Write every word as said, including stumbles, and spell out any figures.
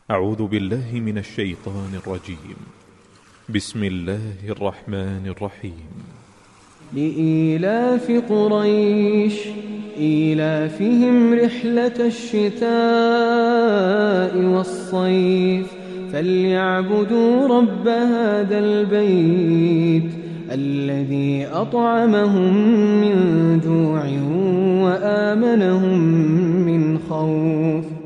أعوذ بالله من الشيطان الرجيم. بسم الله الرحمن الرحيم. لإيلاف قريش إيلافهم رحلة الشتاء والصيف فليعبدوا رب هذا البيت الذي أطعمهم من جوع وآمنهم من خوف.